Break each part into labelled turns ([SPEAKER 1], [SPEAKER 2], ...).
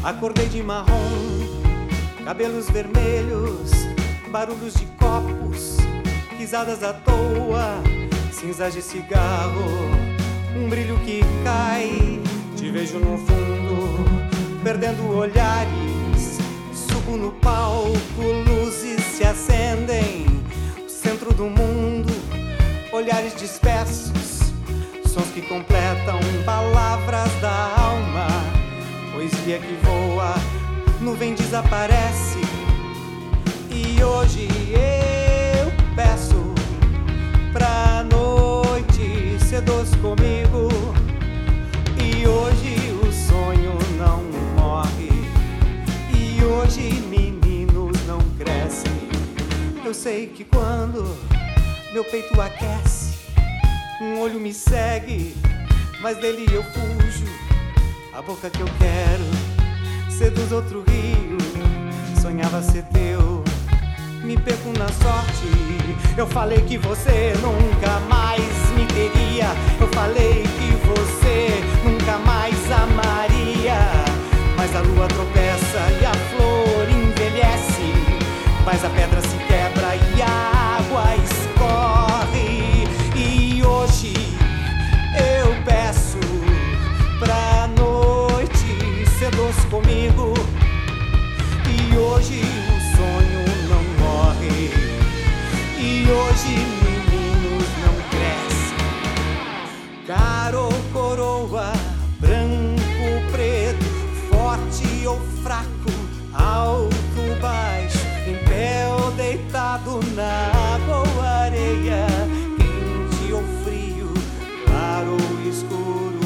[SPEAKER 1] Acordei de marrom, cabelos vermelhos, barulhos de copos, risadas à toa, cinzas de cigarro, um brilho que cai. Te vejo no fundo, perdendo olhares. Subo no palco, luzes se acendem. O centro do mundo, olhares dispersos, sons que completam palavras da alma. Poesia que voa, nuvem desaparece. E hoje eu peço pra noite ser doce comigo. E hoje o sonho não morre. E hoje meninos não crescem. Eu sei que quando meu peito aquece, um olho me segue, mas dele eu fujo. A boca que eu quero seduz outro rio. Sonhava ser teu, me perco na sorte. Eu falei que você nunca mais me teria. Eu falei que você nunca mais amaria. Mas a lua tropeça e a flor envelhece, mas a pedra se quebra e a água escorre. E hoje eu peço pra noite ser doce comigo. E hoje o sonho não morre. E hoje meninos não crescem. Caro ou coroa, branco, preto, forte ou fraco, alto, baixo, em pé ou deitado na água ou areia, quente ou frio, claro ou escuro.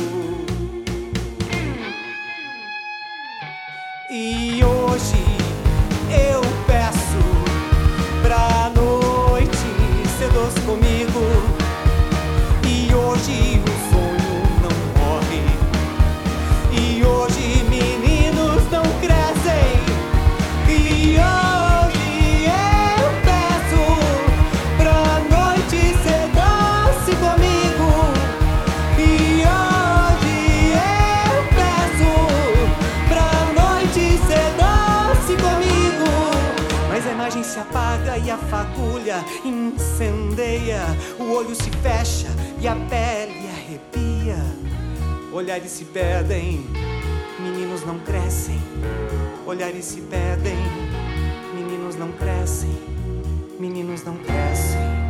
[SPEAKER 1] E hoje eu peço pra noite ser doce comigo. E hoje o sonho não morre. E hoje meninos não crescem. E hoje eu peço pra noite ser doce comigo. E hoje eu peço pra noite ser doce comigo. Mas a imagem se apaga e a fagulha incendeia. O olho se fecha e a pele arrepia. Olhares se perdem, meninos não crescem. Olhares se perdem, meninos não crescem. Meninos não crescem.